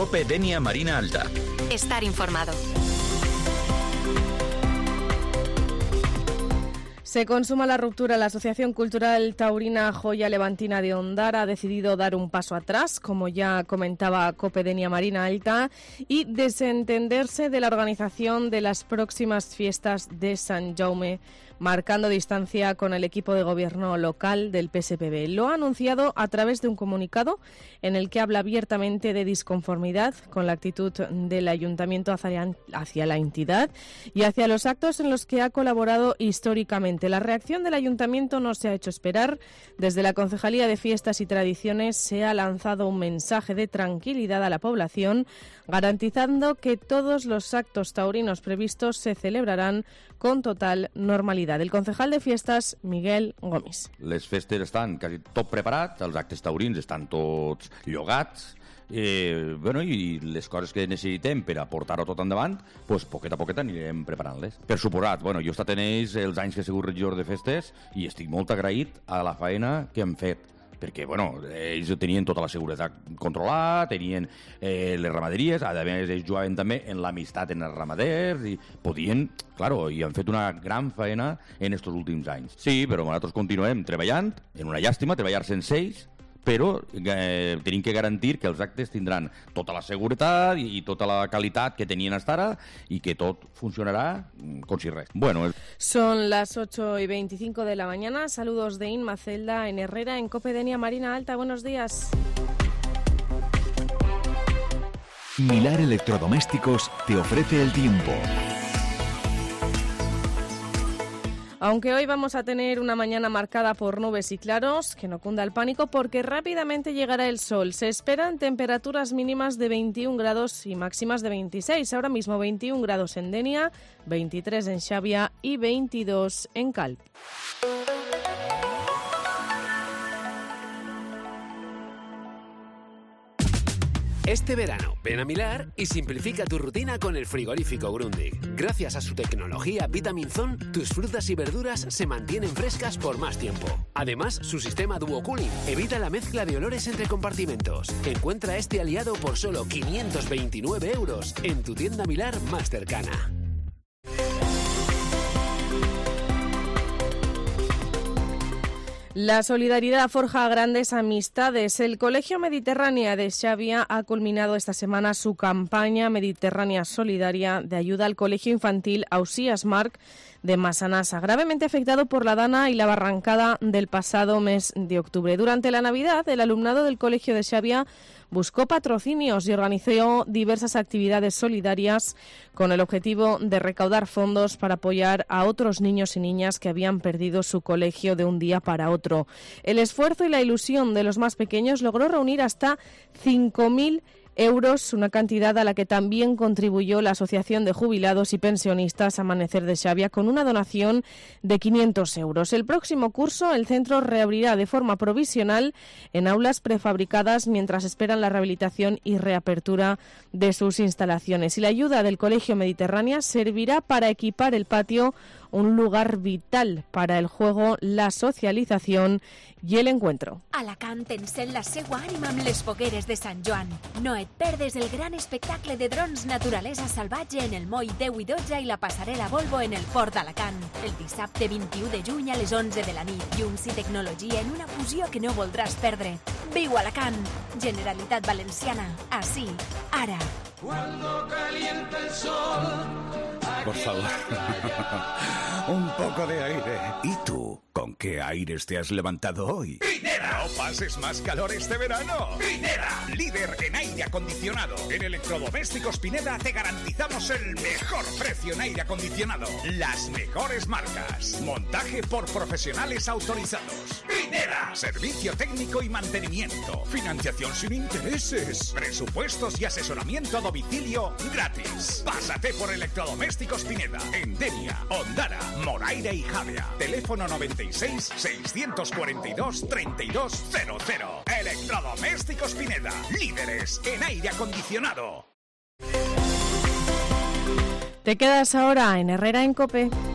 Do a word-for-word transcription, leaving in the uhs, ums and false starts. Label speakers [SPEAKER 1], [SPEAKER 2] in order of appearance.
[SPEAKER 1] COPE Denia Marina Alta.
[SPEAKER 2] Estar informado.
[SPEAKER 3] Se consuma la ruptura. La Asociación Cultural Taurina Joya Levantina de Ondara ha decidido dar un paso atrás, como ya comentaba COPE Denia Marina Alta, y desentenderse de la organización de las próximas fiestas de Sant Jaume, marcando distancia con el equipo de gobierno local del P S P B. Lo ha anunciado a través de un comunicado en el que habla abiertamente de disconformidad con la actitud del ayuntamiento hacia, hacia la entidad y hacia los actos en los que ha colaborado históricamente. La reacción del ayuntamiento no se ha hecho esperar. Desde la Concejalía de Fiestas y Tradiciones se ha lanzado un mensaje de tranquilidad a la población, garantizando que todos los actos taurinos previstos se celebrarán con total normalidad. El concejal de Fiestas, Miguel Gomis.
[SPEAKER 4] Les festes estan quasi tot preparat, els actes taurins estan tots llogats, eh, bueno, i les coses que necessitem per a portar-ho tot endavant, pues, poquet a poquet anirem preparant-les. Per suposat, bueno, jo he estat en ells els anys que he sigut regidor de festes i estic molt agraït a la faena que hem fet, perquè, bueno, ells tenien tota la seguretat controlada, tenien eh, les ramaderies, a més ells jugaven també en l'amistat en els ramaders i podien, claro, i han fet una gran feina en estos últims anys. Sí, però nosaltres continuem treballant, en una llàstima, treballar sense ells, però eh, tenim que garantir que els actes tindran tota la seguretat i, i tota la qualitat que tenien hasta ara i que tot funcionarà com si res. Bueno, el...
[SPEAKER 3] Son las ocho y veinticinco de la mañana. Saludos de Inma Celda en Herrera, en COPE Denia Marina Alta. Buenos días.
[SPEAKER 5] Milar Electrodomésticos te ofrece el tiempo.
[SPEAKER 3] Aunque hoy vamos a tener una mañana marcada por nubes y claros, que no cunda el pánico porque rápidamente llegará el sol. Se esperan temperaturas mínimas de veintiún grados y máximas de veintiséis. Ahora mismo veintiún grados en Denia, veintitrés en Xavia y veintidós en Calp.
[SPEAKER 6] Este verano, ven a Milar y simplifica tu rutina con el frigorífico Grundig. Gracias a su tecnología Vitaminzone, tus frutas y verduras se mantienen frescas por más tiempo. Además, su sistema Duo Cooling evita la mezcla de olores entre compartimentos. Encuentra este aliado por solo quinientos veintinueve euros en tu tienda Milar más cercana.
[SPEAKER 3] La solidaridad forja grandes amistades. El Colegio Mediterránea de Xavia ha culminado esta semana su campaña Mediterránea Solidaria de ayuda al Colegio Infantil Ausías Marc de Massanassa, gravemente afectado por la dana y la barrancada del pasado mes de octubre. Durante la Navidad, el alumnado del Colegio de Xavia buscó patrocinios y organizó diversas actividades solidarias con el objetivo de recaudar fondos para apoyar a otros niños y niñas que habían perdido su colegio de un día para otro. El esfuerzo y la ilusión de los más pequeños logró reunir hasta cinco mil euros, una cantidad a la que también contribuyó la Asociación de Jubilados y Pensionistas Amanecer de Xavia con una donación de quinientos euros. El próximo curso el centro reabrirá de forma provisional en aulas prefabricadas mientras esperan la rehabilitación y reapertura de sus instalaciones. Y la ayuda del Colegio Mediterránea servirá para equipar el patio, un lugar vital para el juego, la socialización i el encuentro.
[SPEAKER 7] Alacant encén la seua ànima amb les fogueres de Sant Joan. No et perdes el gran espectacle de drons Naturalesa Salvatge en el moll deu i dotze i la passarel·la Volvo en el Port d'Alacant. El dissabte vint-i-u de juny a les onze de la nit. Llums i tecnologia en una fusió que no voldràs perdre. Viu Alacant! Generalitat Valenciana. Así, ara.
[SPEAKER 8] Cuando calienta el sol.
[SPEAKER 5] Por favor. Un poco de aire. ¿Y tú? ¿Con qué aires te has levantado hoy?
[SPEAKER 8] ¡Pinera!
[SPEAKER 5] No pases más calor este verano.
[SPEAKER 8] ¡Pinera!
[SPEAKER 5] Líder en aire acondicionado. En Electrodomésticos Pineda te garantizamos el mejor precio en aire acondicionado. Las mejores marcas. Montaje por profesionales autorizados.
[SPEAKER 8] ¡Pinera!
[SPEAKER 5] Servicio técnico y mantenimiento. Financiación sin intereses. Presupuestos y asesoramiento a domicilio gratis. Pásate por Electrodomésticos Pineda. En Denia, Ondara, Moraira y Javea. Teléfono noventa y seis, seiscientos cuarenta y dos, treinta y dos cero cero. Electrodomésticos Pineda. Líderes en aire acondicionado.
[SPEAKER 3] Te quedas ahora en Herrera en COPE.